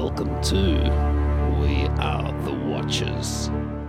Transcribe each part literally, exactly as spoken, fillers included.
welcome to We Are the Watchers.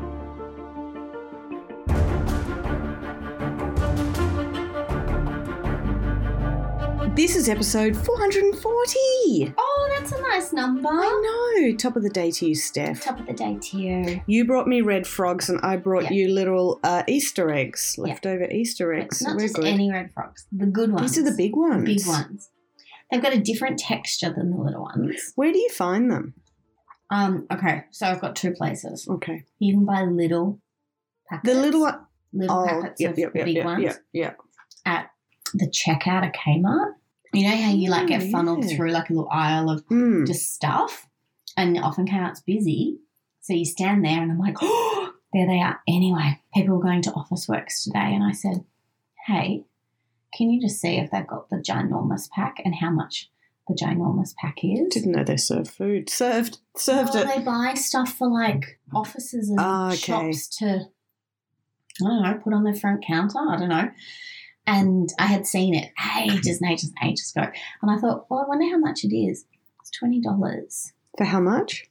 This is episode four hundred forty. Oh, that's a nice number. I know. Top of the day to you, Steph. Top of the day to you. You brought me red frogs and I brought Yeah. you little uh, Easter eggs, Yeah. leftover Easter But eggs. not We're just good. any red frogs. The good ones. These are the big ones. The big ones. They've got a different texture than the little ones. Where do you find them? Um. Okay, so I've got two places. Okay. You can buy little packets. The little one. Little Oh, packets yep, of yep, the yep, big yep, ones yep, yep. at the checkout at Kmart. You know how you like Oh, get funneled yeah. through like a little aisle of Mm. just stuff, and often Kmart's busy, so you stand there and I'm like, oh, there they are. Anyway, people were going to Office Works today, and I said, hey, can you just see if they've got the ginormous pack and how much the ginormous pack is? Didn't know they served food. Served. Served Well, it. they buy stuff for like offices and Ah, okay. shops to, I don't know, put on their front counter. I don't know. And I had seen it ages and ages and ages ago. And I thought, well, I wonder how much it is. It's twenty dollars. For how much?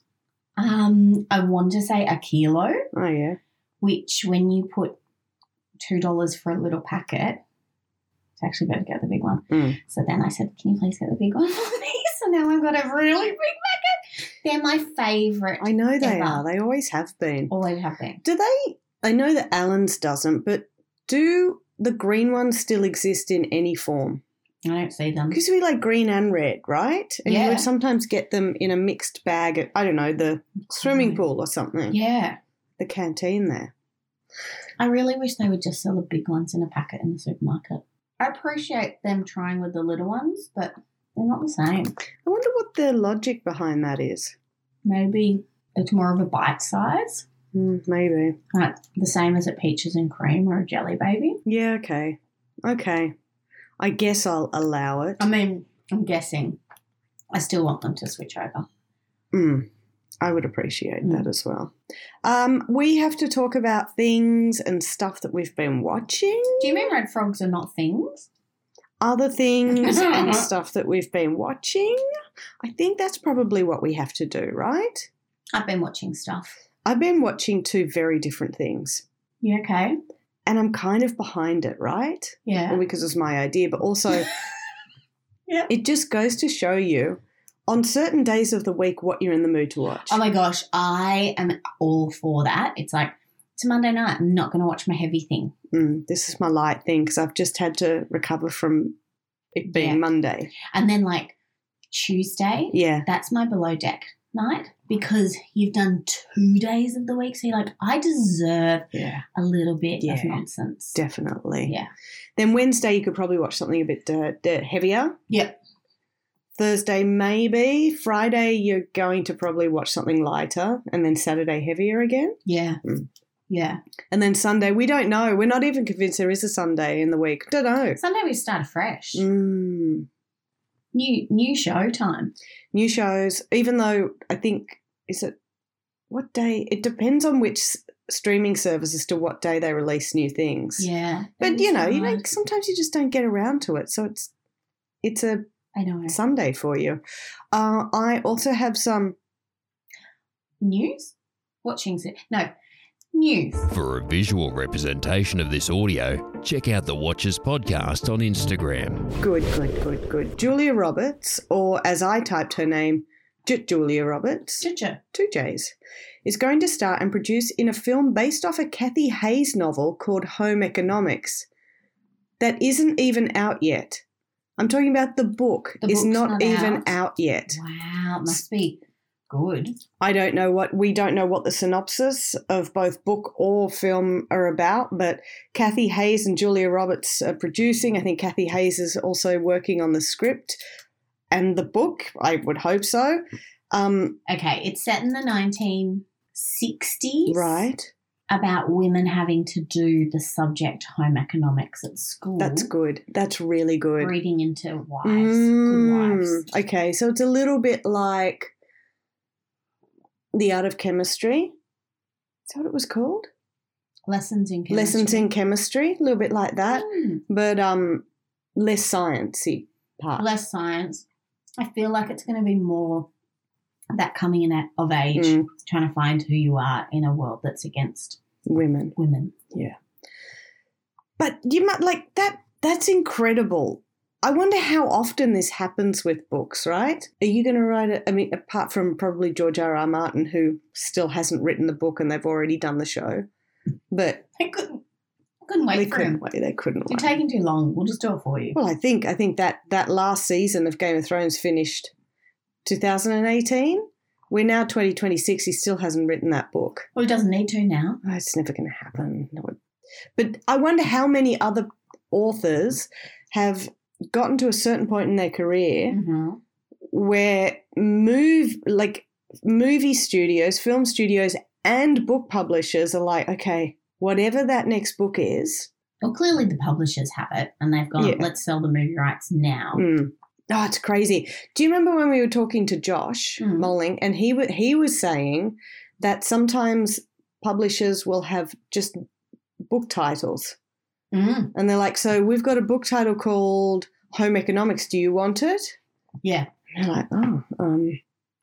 Um, I want to say a kilo, Oh, yeah. which when you put two dollars for a little packet, it's actually better to get the big one. Mm. So then I said, can you please get the big one for me? So now I've got a really big packet. They're my favourite. I know they Ever. are. They always have been. Always have been. Do they? I know that Allen's doesn't, but do the green ones still exist in any form? I don't see them. Because we like green and red, right? And you Yeah. would sometimes get them in a mixed bag at, I don't know, the swimming pool or something. Yeah. The canteen there. I really wish they would just sell the big ones in a packet in the supermarket. I appreciate them trying with the little ones, but they're not the same. I wonder what the logic behind that is. Maybe it's more of a bite size. Mm, maybe. Like the same as a peaches and cream or a jelly baby. Yeah, okay. Okay. I guess I'll allow it. I mean, I'm guessing. I still want them to switch over. Mm, I would appreciate Mm. that as well. Um, we have to talk about things and stuff that we've been watching. Do you mean red frogs are not things? Other things and stuff that we've been watching. I think that's probably what we have to do, right? I've been watching stuff. I've been watching two very different things, You okay? and I'm kind of behind it, right? Yeah. Well, because it's my idea, but also Yeah. it just goes to show you on certain days of the week what you're in the mood to watch. Oh my gosh, I am all for that. It's like, it's a Monday night. I'm not going to watch my heavy thing. Mm, this is my light thing because I've just had to recover from it being Yeah. Monday. And then like Tuesday, Yeah. that's my below deck night because you've done two days of the week. So you're like, I deserve Yeah, a little bit Yeah. of nonsense. definitely. Yeah. Then Wednesday you could probably watch something a bit uh, uh, heavier. Yep. Thursday maybe. Friday you're going to probably watch something lighter, and then Saturday heavier again. Yeah. Mm. Yeah. And then Sunday, we don't know. We're not even convinced there is a Sunday in the week. Don't know. Sunday we start fresh. Mm. New new show time. New shows, even though I think, is it, what day? It depends on which s- streaming service as to what day they release new things. Yeah. But, It you is know, you know, hard. sometimes you just don't get around to it. So it's it's a I know. Sunday for you. Uh, I also have some, News? Watching it. No. News. For a visual representation of this audio, check out the Watchers podcast on Instagram. good, good, good, good. Julia Roberts, or as I typed her name, J- Julia Roberts. Ginger. two J's, is going to star and produce in a film based off a Kathy Hayes novel called Home Economics that isn't even out yet. I'm talking about the book. The is book's not, not even out? out yet. Wow. It must be good. I don't know what we don't know what the synopsis of both book or film are about, but Kathy Hayes and Julia Roberts are producing. I think Kathy Hayes is also working on the script and the book. I would hope so. Um, Okay. It's set in the nineteen sixties. right. About women having to do the subject home economics at school. That's good. That's really good. Reading into wives. Mm, Good wives. Okay, so it's a little bit like The Art of Chemistry. Is that what it was called? Lessons in chemistry. Lessons in Chemistry, a little bit like that, Mm. but um, less sciencey part. Less science. I feel like it's going to be more that coming in of age, Mm. trying to find who you are in a world that's against Women. women. Yeah. But you might like that that's incredible. I wonder how often this happens with books, right? Are you going to write it? I mean, apart from probably George R. R. Martin, who still hasn't written the book and they've already done the show. But They couldn't, couldn't wait they for couldn't him. wait. They couldn't You're wait. taking too long. We'll just do it for you. Well, I think I think that that last season of Game of Thrones finished two thousand eighteen. We're now twenty twenty-six. He still hasn't written that book. Well, he doesn't need to now. Oh, it's never going to happen. No. But I wonder how many other authors have gotten to a certain point in their career Mm-hmm. where move like movie studios, film studios, and book publishers are like, okay, whatever that next book is. Well, clearly the publishers have it and they've gone, Yeah. let's sell the movie rights now. Mm. Oh, it's crazy. Do you remember when we were talking to Josh Mm. Molling, and he w- he was saying that sometimes publishers will have just book titles, Mm. and they're like, so we've got a book title called Home Economics. Do you want it? Yeah. And they're like, oh, um,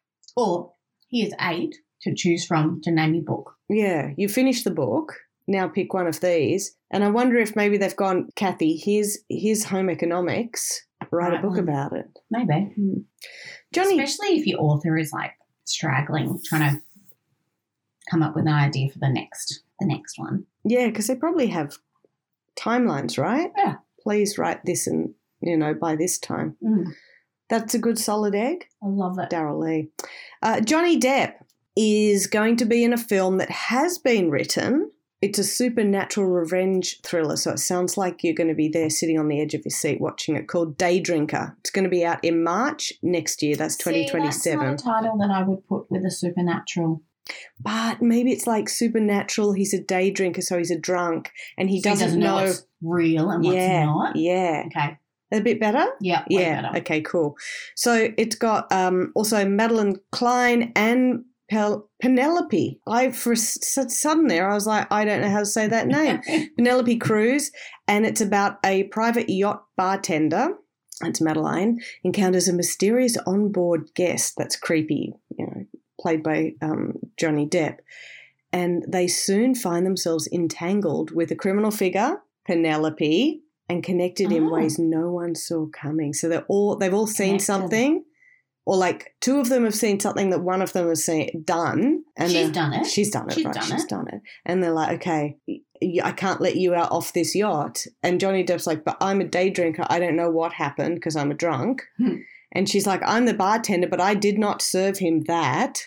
Or here's eight to choose from to name your book. yeah, you finished the book. Now pick one of these. And I wonder if maybe they've gone, Kathy, here's here's Home Economics. Write a Right book one. about it. Maybe. Johnny, Especially if your author is like straggling, trying to come up with an idea for the next the next one. yeah, because they probably have timelines, right? Yeah. Please write this and, you know, by this time. Mm. That's a good solid egg. I love it. Daryl Lee. Uh, Johnny Depp is going to be in a film that has been written. It's a supernatural revenge thriller, so it sounds like you're going to be there sitting on the edge of your seat watching it, called Day Drinker. It's going to be out in March next year. That's twenty twenty-seven. See, that's not a title that I would put with a supernatural. But maybe it's like supernatural. He's a day drinker, so he's a drunk, and he So doesn't, know. what's real and what's yeah, not. yeah. Okay. A bit better? Yeah. Way Yeah. better. Okay, cool. So it's got um, also Madeline Klein and Pel- Penelope. I for a s- sudden there, I was like, I don't know how to say that name. Penelope Cruz, and it's about a private yacht bartender. It's Madeline encounters a mysterious onboard guest that's creepy, you know, played by um, Johnny Depp, and they soon find themselves entangled with a criminal figure, Penelope, and connected in Oh. ways no one saw coming. So they're all they've all seen Connected. something, or like two of them have seen something that one of them has seen done, and She's they're- done it. She's done it, She's right? done she's it. done it, and they're like, okay, y- I can't let you out off this yacht. And Johnny Depp's like, but I'm a day drinker. I don't know what happened because I'm a drunk. Hmm. And she's like, I'm the bartender, but I did not serve him that.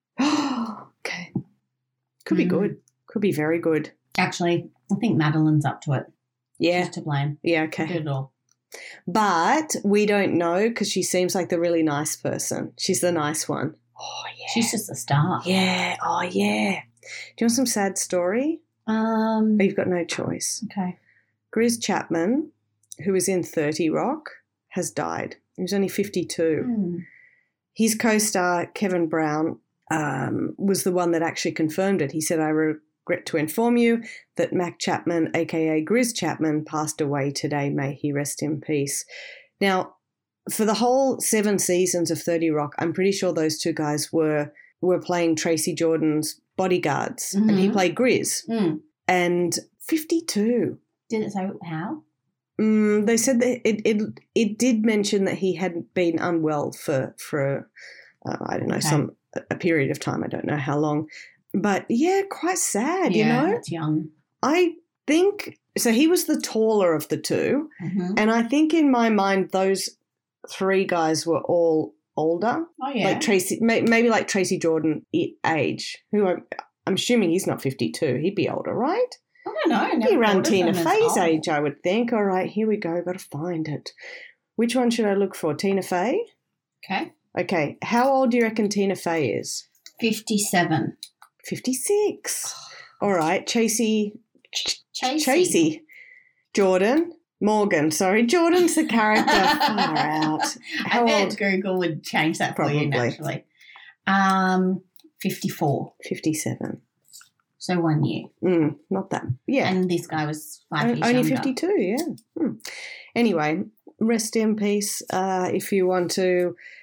Okay, could be Hmm. good. Could be very good. Actually, I think Madeline's up to it. Yeah, She's to blame. yeah, Do okay. it all. But we don't know because she seems like the really nice person. She's the nice one. Oh, yeah. She's just a star. Yeah, oh, yeah. Do you want some sad story? Um. Oh, you've got no choice. Okay. Grizz Chapman, who was in thirty Rock, has died. He was only fifty-two. Hmm. His co-star, Kevin Brown, um, was the one that actually confirmed it. He said, I regret to inform you that Mac Chapman, a k a. Grizz Chapman, passed away today. May he rest in peace. Now, for the whole seven seasons of thirty Rock, I'm pretty sure those two guys were were playing Tracy Jordan's bodyguards, and he Mhm. played Grizz. Hmm. And fifty-two. Did it say how? Mm, they said that it, it it did mention that he had been unwell for for uh, I don't know Okay. some a period of time. I don't know how long, but yeah, quite sad. yeah, You know, that's young. I think so. He was the taller of the two, Mm-hmm. and I think in my mind those three guys were all older, Oh yeah. like Tracy, may, maybe like Tracy Jordan i- age. Who I'm, I'm assuming he's not fifty-two. He'd be older, right? I don't know. I never Be around thought of Tina them as Fey's old. age, I would think. All right, here we go. Got to find it. Which one should I look for? Tina Fey? Okay. Okay. How old do you reckon Tina Fey is? Fifty-seven. fifty-six. All right. Chasey. Ch- Chasey. Chasey. Jordan. Morgan. Sorry. Jordan's the character. Far out. How I bet old? Google would change that for you Probably. naturally. Um, fifty-four. fifty-seven. So one year. Mm, not that. Yeah. And this guy was five O- years Only younger. fifty-two, yeah. Hmm. Anyway, rest in peace. Uh, if you want to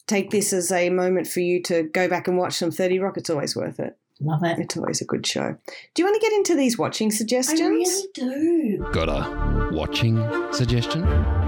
take this as a moment for you to go back and watch some thirty Rock. It's always worth it. Love it. It's always a good show. Do you want to get into these watching suggestions? I really do. Got a watching suggestion?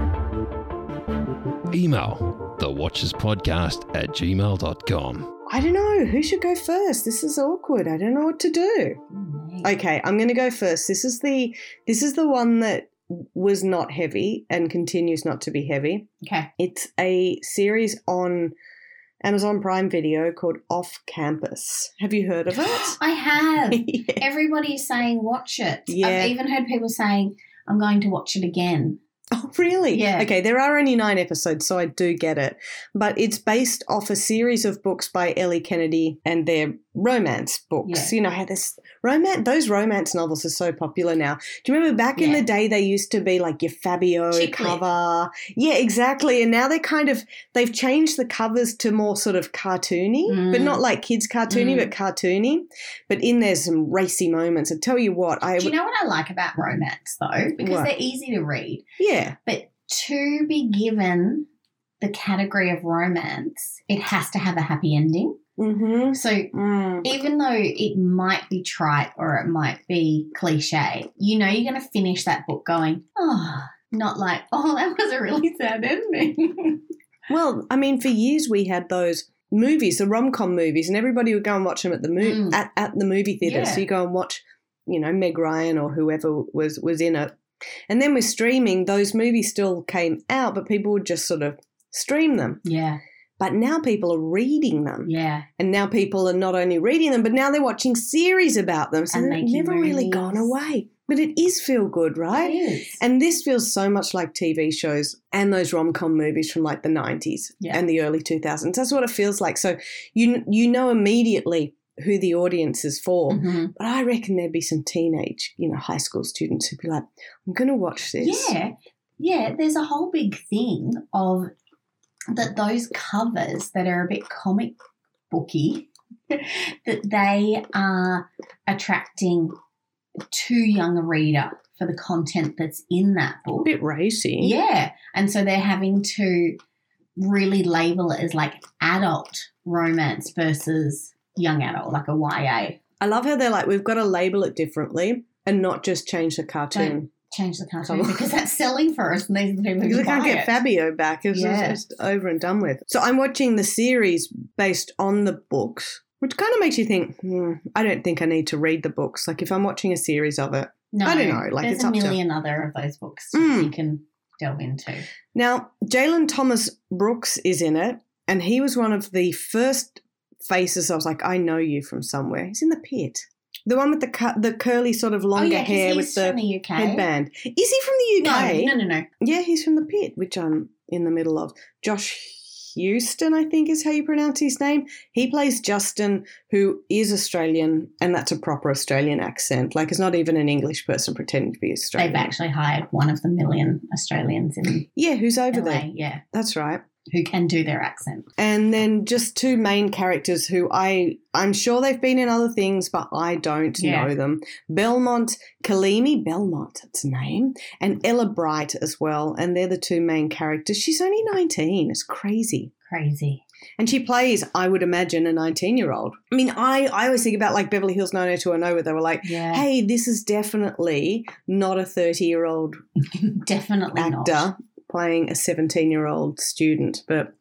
Email thewatcherspodcast at gmail dot com. I don't know. Who should go first? This is awkward. I don't know what to do. Mm-hmm. Okay, I'm going to go first. This is the this is the one that was not heavy and continues not to be heavy. Okay. It's a series on Amazon Prime Video called Off Campus. Have you heard of it? I have. Yeah. Everybody's saying watch it. Yeah. I've even heard people saying, I'm going to watch it again. Oh, really? Yeah. Okay, there are only nine episodes, so I do get it. But it's based off a series of books by Ellie Kennedy, and they're romance books. Yeah. You know how this romance, those romance novels are so popular now. Do you remember back in Yeah. the day they used to be like your Fabio Chick lit. cover? Yeah, exactly. And now they kind of they've changed the covers to more sort of cartoony, Mm. but not like kids cartoony, Mm. but cartoony. But in there's some racy moments. I tell you what, I Do you know what I like about romance, though? Because What? they're easy to read. yeah. But to be given the category of romance, it has to have a happy ending. Mm-hmm. So Mm. even though it might be trite or it might be cliche, you know you're going to finish that book going, oh, not like, oh, that was a really sad ending. Well, I mean, for years we had those movies, the rom-com movies, and everybody would go and watch them at the mo- Mm. at, at the movie theatre. Yeah. So you go and watch, you know, Meg Ryan or whoever was was in it. And then with streaming, those movies still came out, but people would just sort of stream them. Yeah, But now people are reading them. yeah. And now people are not only reading them, but now they're watching series about them. So And they've making never really movies. gone away. But it is feel good, right? It is. And this feels so much like T V shows and those rom-com movies from like the nineties Yeah. and the early two thousands. That's what it feels like. So you you know immediately who the audience is for. Mhm. But I reckon there'd be some teenage, you know, high school students who'd be like, I'm going to watch this. Yeah, yeah. There's a whole big thing of that those covers that are a bit comic booky, that they are attracting too young a reader for the content that's in that A book. bit racy. Yeah, and so they're having to really label it as like adult romance versus young adult, like a Y A. I love how they're like, we've got to label it differently and not just change the cartoon. Change the cartoon Come on. because that's selling for us, and these are the people Because who I can't buy get it. Fabio back. It's Yeah. just over and done with. So I'm watching the series based on the books, which kind of makes you think, hmm, I don't think I need to read the books. Like if I'm watching a series of it. No, I don't know, like, there's it's a up to- million other of those books Mm. you can delve into. Now, Jalen Thomas Brooks is in it, and he was one of the first faces I was like, I know you from somewhere. He's in The Pit. The one with the cu- the curly sort of longer oh, yeah, 'cause hair he's with the from the U K. headband. Is he from the U K? No, no, no, no. Yeah, he's from The Pit, which I'm in the middle of. Josh Houston, I think is how you pronounce his name. He plays Justin, who is Australian, and that's a proper Australian accent. Like, it's not even an English person pretending to be Australian. They've actually hired one of the million Australians in Yeah, who's over L A, there? yeah, That's right. who can do their accent. And then just two main characters who I, I'm sure they've been in other things, but I don't Yeah. know them. Belmont Kalimi, Belmont, that's a name, and Ella Bright as well. And they're the two main characters. She's only nineteen. It's crazy. Crazy. And she plays, I would imagine, a nineteen-year-old. I mean, I, I always think about like Beverly Hills nine oh two one oh where they were like, Yeah, hey, this is definitely not a thirty-year-old definitely actor not. playing a seventeen-year-old student. But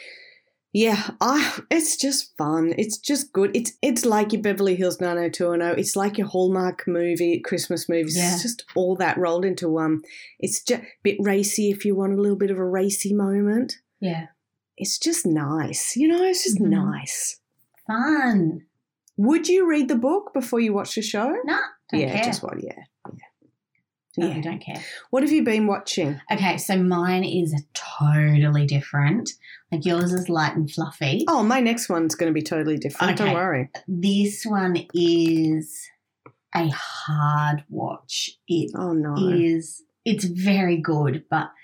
yeah, I, it's just fun. It's just good. It's it's like your Beverly Hills nine oh two one oh. It's like your Hallmark movie, Christmas movies. Yeah. It's just all that rolled into one. It's just a bit racy if you want a little bit of a racy moment. Yeah, It's just nice. You know, it's just Mhm. nice. fun. Would you read the book before you watch the show? Nah, don't yeah, care. just what, yeah. Yeah. Totally yeah. don't care. What have you been watching? Okay, so mine is totally different. Like yours is light and fluffy. Oh, my next one's going to be totally different. Okay. Don't worry. This one is a hard watch. It Oh, no. is, it's very good, but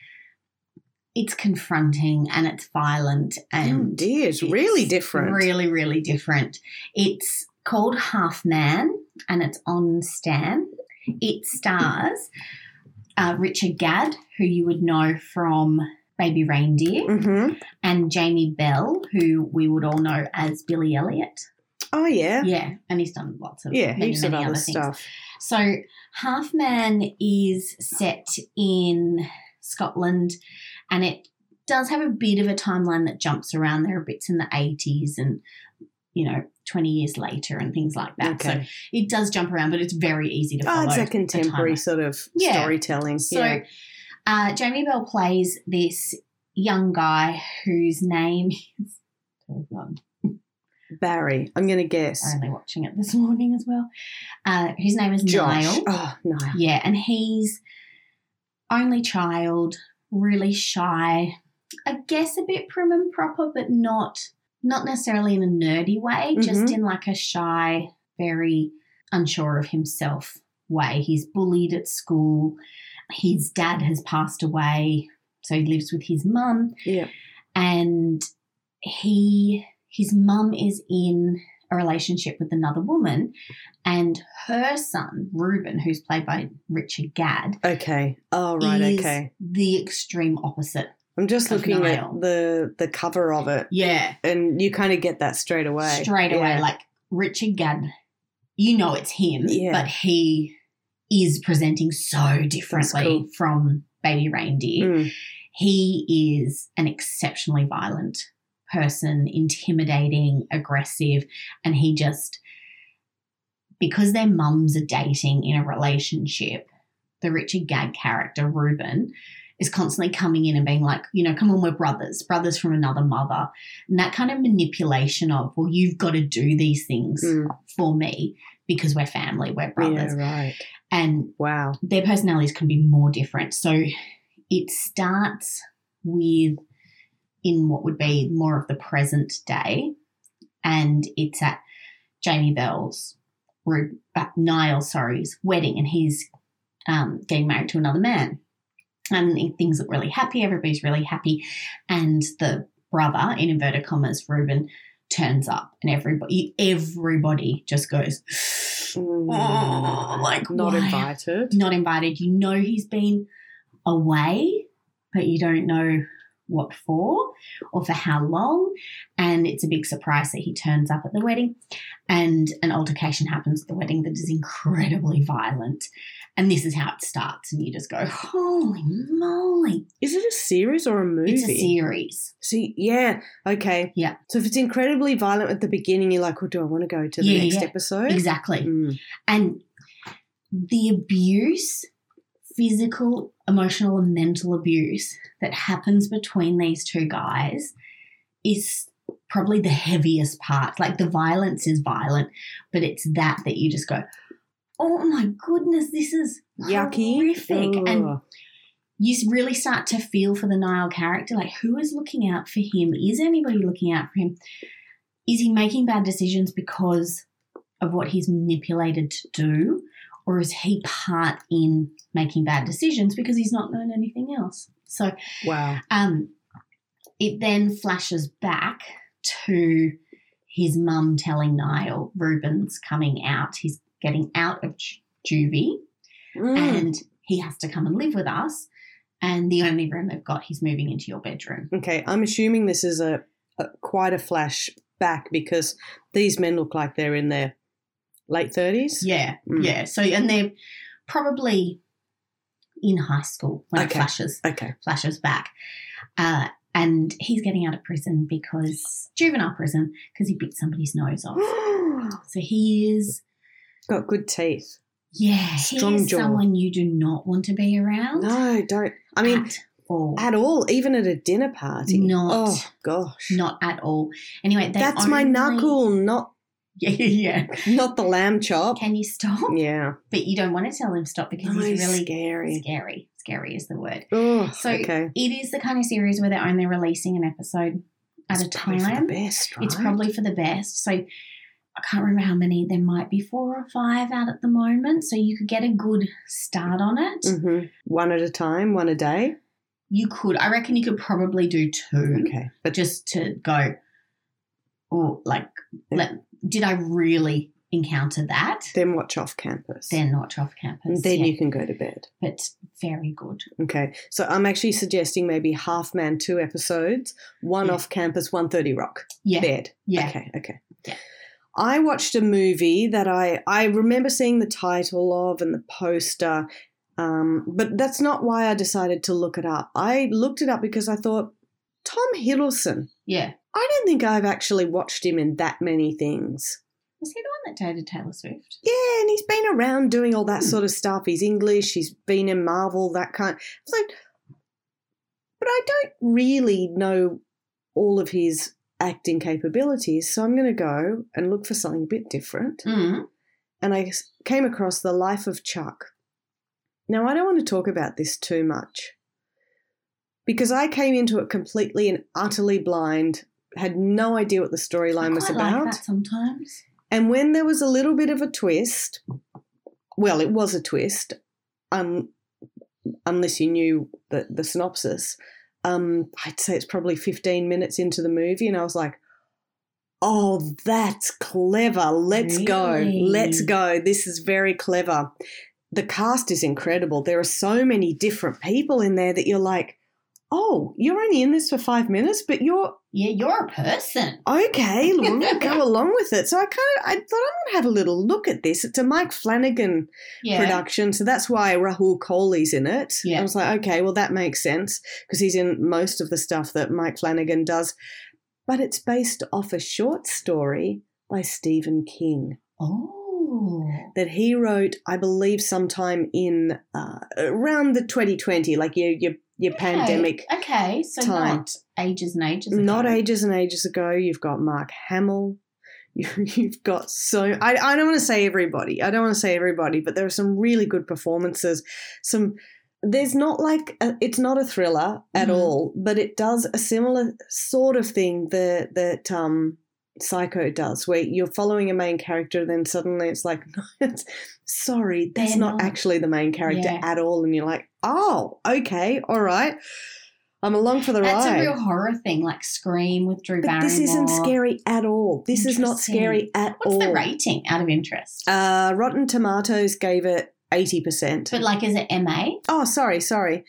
it's confronting and it's violent Oh, and dear. It's really different. Really, really different. It's called Half Man and it's on Stan. It stars uh, Richard Gadd, who you would know from Baby Reindeer, Mm-hmm. and Jamie Bell, who we would all know as Billy Elliot. Oh, yeah. Yeah, and he's done lots of Yeah, many, heaps many of other other things. stuff. So Half Man is set in Scotland, and it does have a bit of a timeline that jumps around. There are bits in the eighties and, you know, twenty years later and things like that. Okay. So it does jump around, but it's very easy to follow. Oh, it's a the contemporary timeline. sort of Yeah. storytelling. So yeah. uh, Jamie Bell plays this young guy whose name is oh God, Barry, I'm going to guess. I'm only watching it this morning as well. Uh, whose name is Josh. Niall. Oh, Niall. Yeah, and he's only child, really shy. I guess a bit prim and proper, but not not necessarily in a nerdy way, just Mhm. in like a shy, very unsure of himself way. He's bullied at school. His dad has passed away, so he lives with his mum. Yeah. And he his mum is in a relationship with another woman, and her son, Reuben, who's played by Richard Gadd, Okay. Oh, right. is Okay. the extreme opposite. I'm just of looking Niall. at the the cover of it, Yeah. and you kind of get that straight away. Straight away, Yeah. like Richard Gadd, you know it's him, Yeah. but he is presenting so differently cool. from Baby Reindeer. Mm. He is an exceptionally violent person, intimidating, aggressive, and he just, because their mums are dating in a relationship, the Richard Gadd character, Reuben, is constantly coming in and being like, you know, come on, we're brothers, brothers from another mother. And that kind of manipulation of, well, you've got to do these things Mm. for me because we're family, we're brothers. Yeah, right. And Wow. their personalities can be more different. So it starts with, in what would be more of the present day, and it's at Jamie Bell's, or uh, Niall, sorry's wedding, and he's um, getting married to another man. And things look really happy, everybody's really happy, and the brother, in inverted commas, Reuben, turns up, and everybody everybody just goes, Mm. oh, like, Not why? invited. Not invited. You know he's been away, but you don't know what for or for how long, and it's a big surprise that he turns up at the wedding, and an altercation happens at the wedding that is incredibly violent, and this is how it starts, and you just go, holy moly. Is it a series or a movie? It's a series. See, yeah, okay. Yeah. So if it's incredibly violent at the beginning, you're like, well, do I want to go to the Yeah, next yeah. episode? Exactly. Mm. And the abuse, physical, emotional, and mental abuse that happens between these two guys is probably the heaviest part. Like, the violence is violent, but it's that that you just go, oh my goodness, this is Yucky. horrific. And Ugh. you really start to feel for the Niall character, like, who is looking out for him? Is anybody looking out for him? Is he making bad decisions because of what he's manipulated to do, or is he part in making bad decisions because he's not known anything else? So Wow. um, it then flashes back to his mum telling Niall Reuben's coming out. He's getting out of ju- juvie Mm. and he has to come and live with us, and the only room they've got, he's moving into your bedroom. Okay, I'm assuming this is a, a quite a flash back because these men look like they're in their late thirties. Yeah, Mm. yeah. So, and they're probably in high school when Okay. it flashes Okay. flashes back. Uh, and he's getting out of prison because, juvenile prison, because he bit somebody's nose off. So he is, Got good teeth. yeah, Strong he is jaw. someone you do not want to be around. No, don't. I mean, at all. at all, even at a dinner party. Not. Oh, gosh. Not at all. Anyway, they That's my only- knuckle, not Yeah, yeah. not the lamb chop. Can you stop? Yeah. But you don't want to tell him stop because Oh, he's really scary. Scary. Scary is the word. Oh, So okay. it is the kind of series where they're only releasing an episode at It's a probably for time. the best, right? It's probably for the best. So I can't remember how many. There might be four or five out at the moment. So you could get a good start on it. hmm One at a time, one a day. You could. I reckon you could probably do two Okay. But just to go, oh, like, let, did I really encounter that, Then watch Off Campus. then watch Off Campus. And then yeah. you can go to bed. But very good. Okay. So I'm actually suggesting maybe Half Man, two episodes, one Yeah. Off Campus, one thirty Rock. Yeah. Bed. Yeah. Okay, okay. Yeah. I watched a movie that I, I remember seeing the title of and the poster, um, but that's not why I decided to look it up. I looked it up because I thought, Tom Hiddleston, Yeah. I don't think I've actually watched him in that many things. Was he the one that dated Taylor Swift? Yeah, and he's been around doing all that sort of stuff. He's English, he's been in Marvel, that kind. It's like, but I don't really know all of his acting capabilities, so I'm going to go and look for something a bit different. Mm. And I came across The Life of Chuck. Now, I don't want to talk about this too much because I came into it completely and utterly blind, had no idea what the storyline I was quite about. like that sometimes. And when there was a little bit of a twist, well, it was a twist, um, unless you knew the, the synopsis, um, I'd say it's probably fifteen minutes into the movie, and I was like, oh, that's clever. Let's go. Really? Let's go. This is very clever. The cast is incredible. There are so many different people in there that you're like, oh, you're only in this for five minutes, but you're Yeah, you're a person. okay, we'll go along with it. So I kind of, I thought I'm going to have a little look at this. It's a Mike Flanagan Yeah. production, so that's why Rahul Kohli's in it. Yeah. I was like, okay, well, that makes sense because he's in most of the stuff that Mike Flanagan does. But it's based off a short story by Stephen King Oh. that he wrote, I believe, sometime in uh, around the twenty twenty, like your your, your Okay. pandemic. Okay, so time. not ages and ages ago. Not ages and ages ago. You've got Mark Hamill. You, you've got so I, I don't want to say everybody. I don't want to say everybody, but there are some really good performances. Some there's not like a, it's not a thriller at Mhm. all, but it does a similar sort of thing that that um, Psycho does, where you're following a main character, then suddenly it's like, no, it's, sorry, that's They're not, not. actually the main character Yeah. at all, and you're like, oh, okay, all right. I'm along for the That's ride. a real horror thing, like Scream with Drew But Barrymore. this isn't scary at all. This is not Interesting. scary at What's all. the rating out of interest? Uh, Rotten Tomatoes gave it eighty percent. but like, is it M A? Oh, sorry, sorry.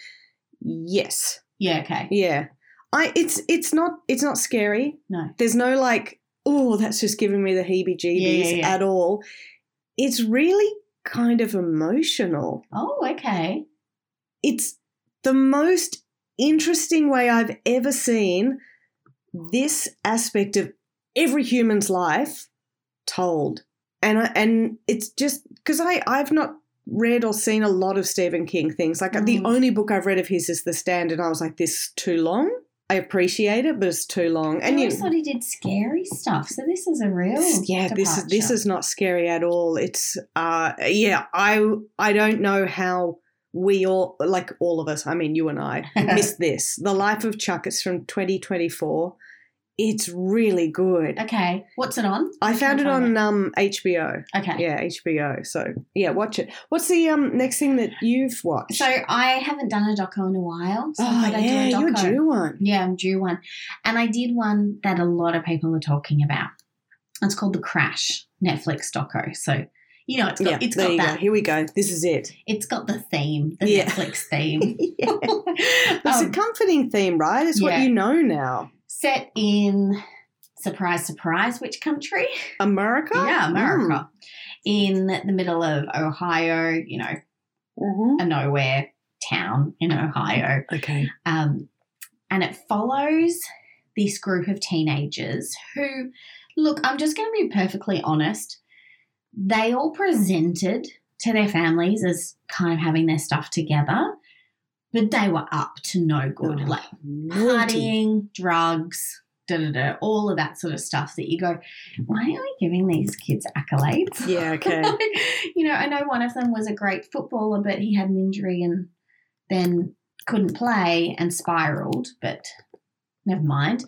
Yes. Yeah, okay. Yeah. I it's it's not it's not scary. No. There's no like, oh, that's just giving me the heebie-jeebies Yeah, yeah, yeah. at all. It's really kind of emotional. Oh, okay. It's the most interesting way I've ever seen this aspect of every human's life told. And I, and it's just because I I've not read or seen a lot of Stephen King things. Like the Mm. only book I've read of his is The Stand, and I was like, this is too long. I appreciate it, but it's too long. I And you, always thought he did scary stuff, so this is a real yeah, this is this departure. is not scary at all. It's uh yeah, I I don't know how we all, like all of us, I mean you and I, missed this. The Life of Chuck is from twenty twenty-four. It's really good. Okay, what's it on? I Where found can it find on um H B O. Okay. Yeah, H B O. So yeah, watch it. What's the um next thing that you've watched? So I haven't done a doco in a while. So I oh thought I'd yeah, do a you're doco. due one. Yeah, I'm due one. And I did one that a lot of people are talking about. It's called The Crash, Netflix doco. So, you know, it's got, Yeah, it's there got you that. go. Here we go. This is it. It's got the theme, the Yeah. Netflix theme. Yeah. It's a Um, comforting theme, right? It's what yeah. you know now. set in, surprise, surprise, which country? America? Yeah, America. In the middle of Ohio, you know, Mm. a nowhere town in Ohio. Okay. Um, and it follows this group of teenagers who, look, I'm just going to be perfectly honest, they all presented to their families as kind of having their stuff together, but they were up to no good. Oh, Like naughty. partying, drugs, da da da, all of that sort of stuff that you go, why are we giving these kids accolades? Yeah, okay. You know, I know one of them was a great footballer, but he had an injury and then couldn't play and spiraled, but never mind.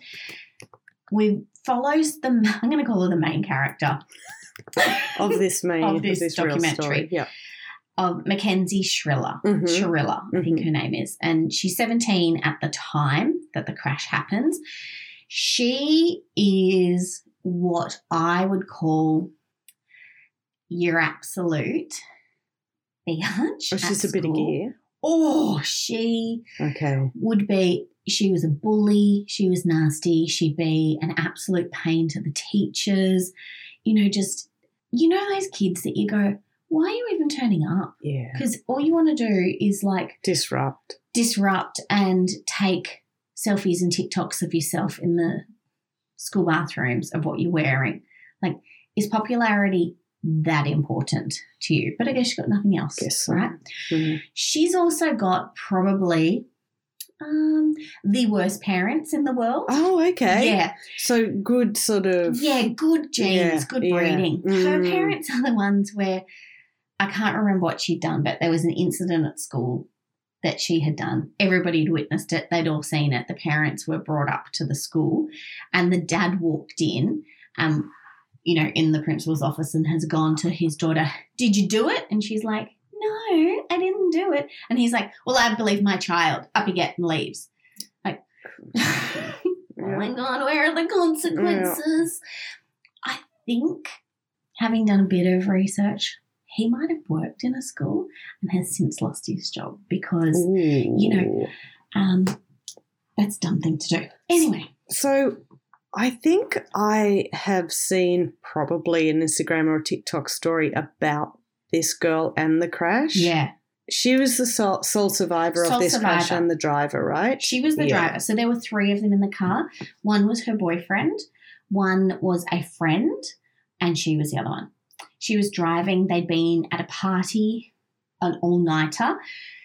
We follows the, I'm going to call her the main character Of this main, Of this real documentary. story. Yeah. of Mackenzie Shriller. Mhm. Shriller, I think Mhm. her name is. And she's seventeen at the time that the crash happens. She is what I would call your absolute biatch. Oh, she's at a bit of school. gear. Oh, she Okay. would be, she was a bully, she was nasty, she'd be an absolute pain to the teachers, you know, just, you know those kids that you go, why are you even turning up? Yeah. Because all you want to do is like Disrupt. disrupt and take selfies and TikToks of yourself in the school bathrooms of what you're wearing. Like, is popularity that important to you? But I guess she's got nothing else, Guess so. right? Mm. She's also got probably um, the worst parents in the world. Oh, okay. Yeah. So good sort of. Yeah, good genes, Yeah, good yeah. breeding. Her Mm. parents are the ones where I can't remember what she'd done, but there was an incident at school that she had done. Everybody had witnessed it. They'd all seen it. The parents were brought up to the school and the dad walked in, um, you know, in the principal's office and has gone to his daughter, did you do it? And she's like, no, I didn't do it. And he's like, well, I believe my child. Up you get and leaves. Like, oh my God, where are the consequences? Yeah. I think, having done a bit of research, he might have worked in a school and has since lost his job because, Ooh. you know, um, that's a dumb thing to do. Anyway. So I think I have seen probably an Instagram or a TikTok story about this girl and the crash. Yeah. She was the sole, sole survivor Sole of this survivor. crash and the driver, right? She was the Yeah. driver. So there were three of them in the car. One was her boyfriend. One was a friend. And she was the other one. She was driving. They'd been at a party, an all-nighter.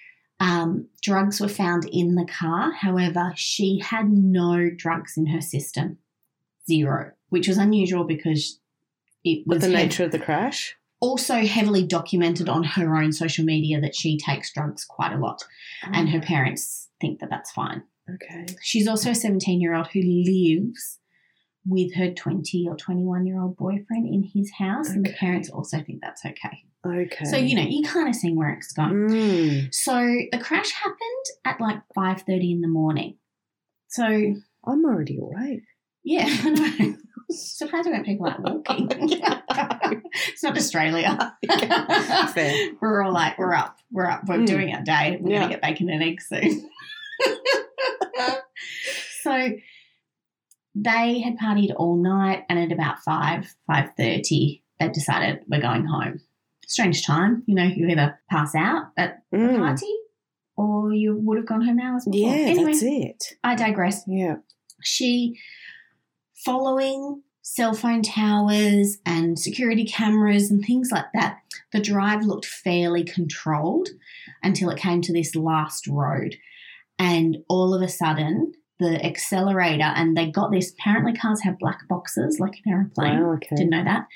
Um, drugs were found in the car. However, she had no drugs in her system. Zero, which was unusual because it was But the hev- nature of the crash? also heavily documented on her own social media that she takes drugs quite a lot. And her parents think that that's fine. Okay. She's also a seventeen-year-old who lives with her twenty or twenty-one-year-old boyfriend in his house, and the Okay. parents also think that's okay. Okay. So, you know, you kind of see where it's going. Mm. So the crash happened at like five thirty in the morning. So, I'm already awake. yeah, I know. Surprised when people aren't walking. It's not Australia. Fair. We're all like, we're up, we're up, we're Mm. doing our day. We're Yeah. going to get bacon and eggs soon. So they had partied all night, and at about five, five thirty, they decided we're going home. Strange time, you know, you either pass out at the Mm. party or you would have gone home hours before. Yeah, anyway, that's it. I digress. Yeah. She, following cell phone towers and security cameras and things like that, the drive looked fairly controlled until it came to this last road. And all of a sudden, the accelerator, and they got this, apparently cars have black boxes like an aeroplane. Wow, okay. Didn't know that.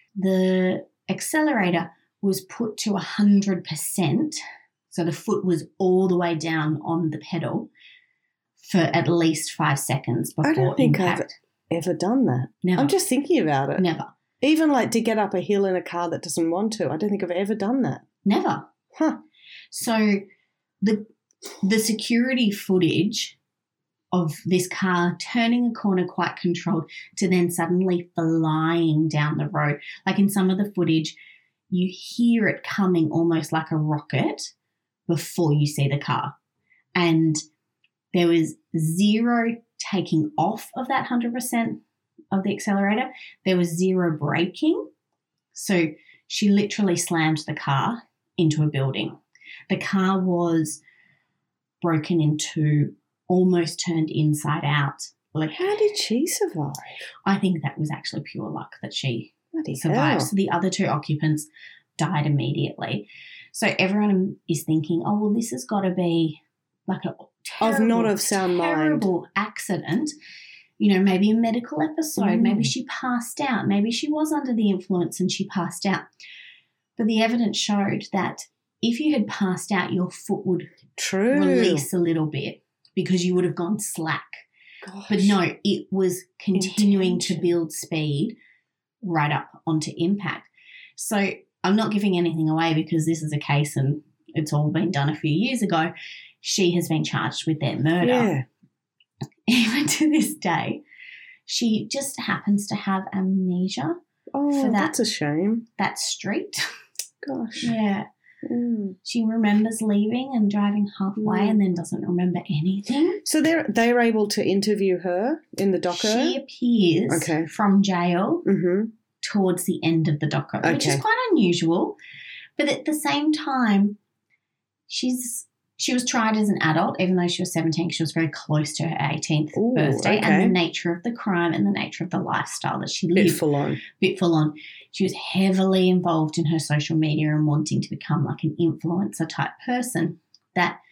The accelerator was put to one hundred percent, so the foot was all the way down on the pedal for at least five seconds before I don't think impact. I've ever done that. Never. I'm just thinking about it. Never. Even like to get up a hill in a car that doesn't want to. I don't think I've ever done that. Never. Huh. So the the security footage of this car turning a corner quite controlled to then suddenly flying down the road. Like in some of the footage, you hear it coming almost like a rocket before you see the car. And there was zero taking off of that one hundred percent of the accelerator. There was zero braking. So she literally slammed the car into a building. The car was broken in two, almost turned inside out. Like, How did she survive? I think that was actually pure luck that she Bloody survived. hell. So the other two occupants died immediately. So everyone is thinking, oh, well, this has got to be like a terrible, Of not of sound mind. terrible accident. You know, maybe a medical episode. Mm. Maybe she passed out. Maybe she was under the influence and she passed out. But the evidence showed that if you had passed out, your foot would True. release a little bit because you would have gone slack. Gosh. But no, it was continuing Intention. to build speed right up onto impact. So I'm not giving anything away because this is a case and it's all been done a few years ago. She has been charged with their murder. Yeah. Even to this day, she just happens to have amnesia. Oh, for that- that's a shame. that street. Gosh. Yeah. Mm. She remembers leaving and driving halfway Mm. and then doesn't remember anything. So they're they're able to interview her in the doco? She appears Okay. from jail Mm-hmm. towards the end of the doco, which is Okay. quite unusual. But at the same time, she's she was tried as an adult, even though she was seventeen. She was very close to her eighteenth Ooh, birthday, okay. and the nature of the crime and the nature of the lifestyle that she Bit lived, full on. bit full on. She was heavily involved in her social media and wanting to become like an influencer type person. That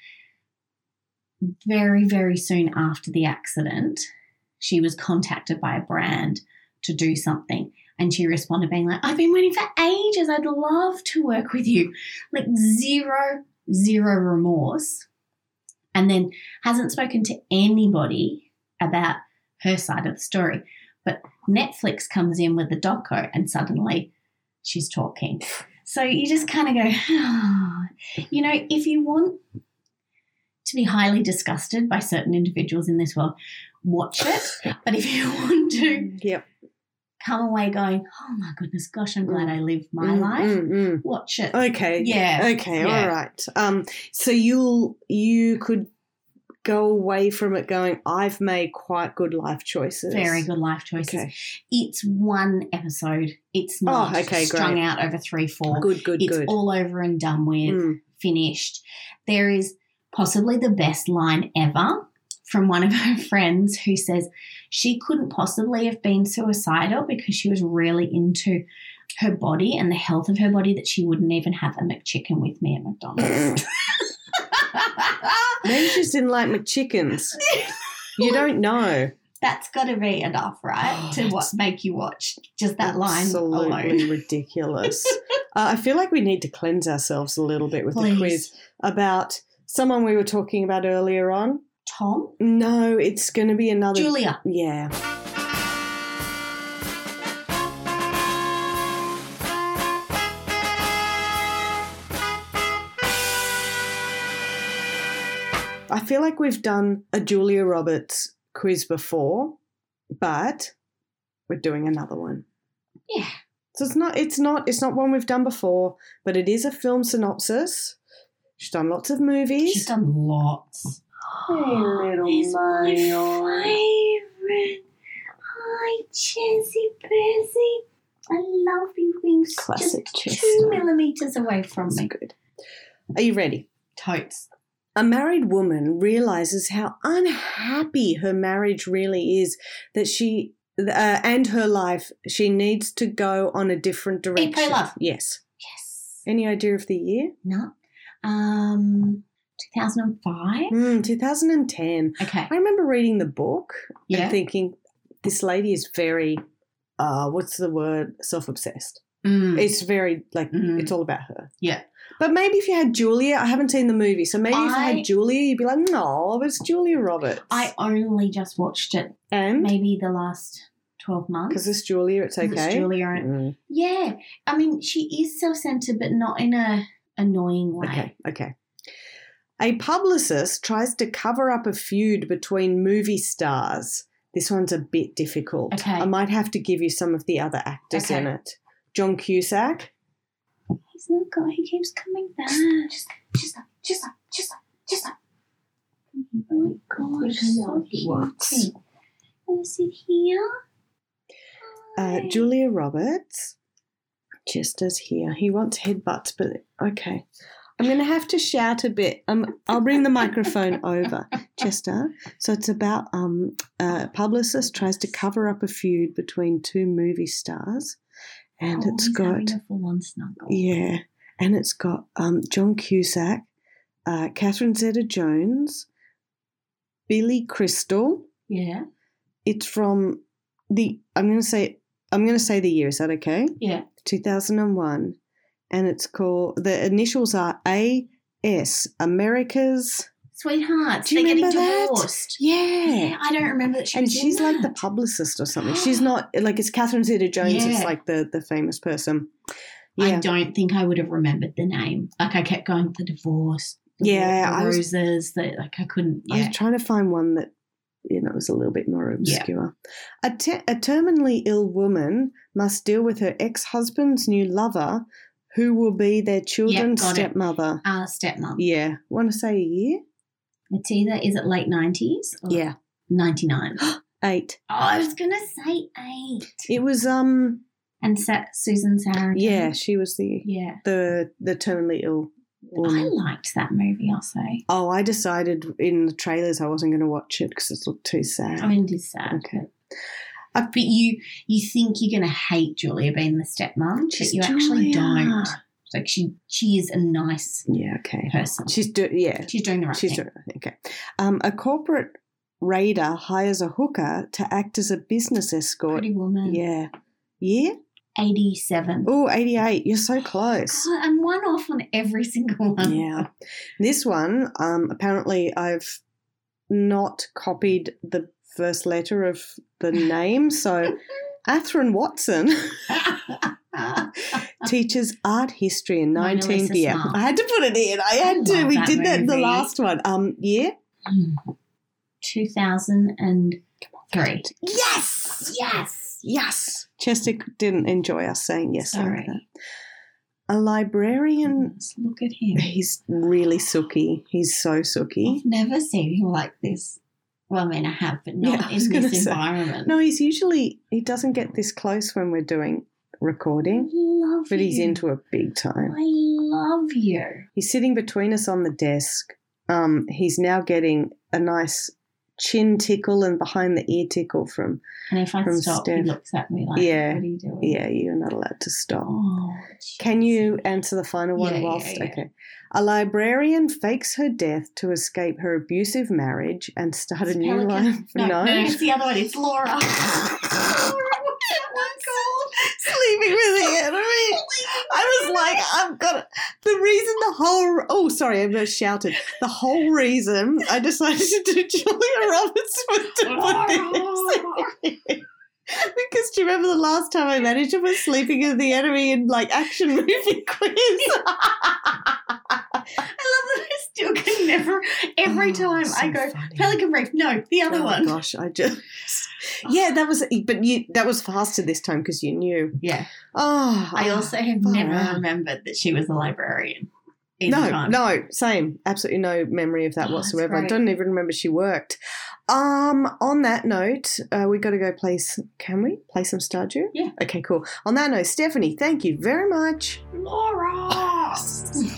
very, very soon after the accident, she was contacted by a brand to do something. And she responded being like, I've been waiting for ages. I'd love to work with you. Like zero, zero remorse. And then hasn't spoken to anybody about her side of the story. But Netflix comes in with the doco and suddenly she's talking. So you just kind of go, oh. You know, if you want to be highly disgusted by certain individuals in this world, watch it. But if you want to Yep. come away going, oh my goodness, gosh, I'm glad I lived my Mm, life, mm, mm. watch it. Okay. Yeah. Okay. Yeah. All right. Um. So you'll you could go away from it going, I've made quite good life choices. Very good life choices. Okay. It's one episode. It's not Oh, okay, strung great. out over three, four. Good. Good. it's good. all over and done with, Mm. finished. There is possibly the best line ever from one of her friends who says she couldn't possibly have been suicidal because she was really into her body and the health of her body that she wouldn't even have a McChicken with me at McDonald's. Maybe she just didn't like McChickens. You don't know. That's got to be enough, right, to what make you watch just that line Absolutely alone. ridiculous. uh, I feel like we need to cleanse ourselves a little bit with the Please. quiz about someone we were talking about earlier on. Tom? No, it's going to be another. Julia. Yeah. I feel like we've done a Julia Roberts quiz before, but we're doing another one. Yeah. So it's not it's not it's not one we've done before, but it is a film synopsis. She's done lots of movies. She's done lots. Hey, little It's my Mayo. favourite. Hi, Chessie Bessie. I love you being Classic just Chester. two millimetres away from That's me. good. Are you ready? Totes. A married woman realizes how unhappy her marriage really is, that she uh, and her life, she needs to go on a different direction. Eat, Pray, Love. Yes. Yes. Any idea of the year? No. Um, two thousand five? Mm, two thousand ten. Okay. I remember reading the book Yeah. and thinking, this lady is very, uh, what's the word, self-obsessed. Mm. It's very, like, Mm. it's all about her. Yeah. But maybe if you had Julia, I haven't seen the movie, so maybe if I I- had Julia, you'd be like, no, it's Julia Roberts. I only just watched it And? maybe the last twelve months. Because it's Julia, it's 'Cause okay. It's Julia. And, Mm, yeah. I mean, she is self-centered, but not in a annoying way. okay, okay. A publicist tries to cover up a feud between movie stars. This one's a bit difficult. Okay. I might have to give you some of the other actors Okay. in it. John Cusack. He's not going. He keeps coming back. Just, just up, just up, just up, just up. Oh my gosh, so cute. Is it here? Uh, Hi. Julia Roberts. Just as here. He wants headbutts, but okay. I'm going to have to shout a bit. Um, I'll bring the microphone over, Chester. So it's about um, a publicist tries to cover up a feud between two movie stars, and Oh, it's he's got having a full-on snuggle. yeah, and it's got um, John Cusack, uh, Catherine Zeta-Jones, Billy Crystal. Yeah. It's It's from the. I'm going to say. I'm going to say the year. Is that okay? Yeah. two thousand one, and it's called, the initials are A S, America's. Sweethearts. Do you They're remember getting that? divorced. Yeah. Yeah, I don't remember that she And was in she's like the that. publicist or something. She's not, like, it's Catherine Zeta-Jones is Yeah. like the, the famous person. I Yeah. don't think I would have remembered the name. Like I kept going, the divorce. The, Yeah, the I was- roses. The, like I couldn't. I Yeah. was trying to find one that you know, it was a little bit more obscure. Yeah. A, te- a terminally ill woman must deal with her ex-husband's new lover, who will be their children's Yep, got it. stepmother. Uh, stepmom. Yeah. Want to say a year? It's either, is it late nineties? Or Yeah. ninety-nine. Eight. Oh, I was going to say eight. It was, um, And Sa- Susan Sarandon. yeah, she was the Yeah. the the terminally ill I woman. liked that movie, I'll say. Oh, I decided in the trailers I wasn't going to watch it because it looked too sad. I mean, it is sad. Okay. But, but you you think you're going to hate Julia being the stepmom, She's but you actually Julia. don't. Like, she she is a nice Yeah, okay. person. She's do yeah. She's doing the right She's thing. doing okay. Um, a corporate raider hires a hooker to act as a business escort. Pretty Woman. Yeah. Yeah? eighty-seven. Oh, eighty-eight. You're so close. God, I'm one off on every single one. Yeah. This one, um, apparently I've not copied the first letter of the name. So Athrun Watson teaches art history in Mona nineteen. Lisa Yeah, Smart. I had to put it in. I had I to. love We that did that in the movie. last one. Um, yeah. two thousand three. Yes. Yes. Yes. Chester didn't enjoy us saying yes. like Sorry. that. A librarian. Let's look at him. He's really sooky. He's so sooky. I've never seen him like this. Well, I mean, I have, but not Yeah, I was in gonna this say. environment. No, he's usually, he doesn't get this close when we're doing I recording, love but you. he's into it big time. I love you. He's sitting between us on the desk. Um, he's now getting a nice chin tickle and behind the ear tickle from, And if I From stop, Steph. he looks at me like, Yeah. what are you doing? yeah, you're not allowed to stop. Oh, Can you answer the final one Yeah, yeah, whilst? yeah. Okay. A librarian fakes her death to escape her abusive marriage and start It's a new Pelican. life. No, no, no, it's the other one. It's Laura. Laura, what's that one called? Sleeping with the enemy. I was like, I've got it. The reason the whole, oh, sorry, I just shouted. The whole reason I decided to do Julia Roberts was to put this. Because do you remember the last time I managed to put Sleeping with the Enemy in like action movie quiz? I love that I still can never, every Oh, time so I go, funny. Pelican Brief, no, the other Oh one. gosh, I just yeah, that was but you that was faster this time because you knew. Yeah. Oh, I also have far never out. remembered that she was a librarian. either No, time. no, same. Absolutely no memory of that Oh, that's whatsoever. I great. don't even remember she worked. Um, on that note, uh, we got to go play. Some, can we play some Stardew? Yeah. Okay, cool. On that note, Stephanie, thank you very much. Laura!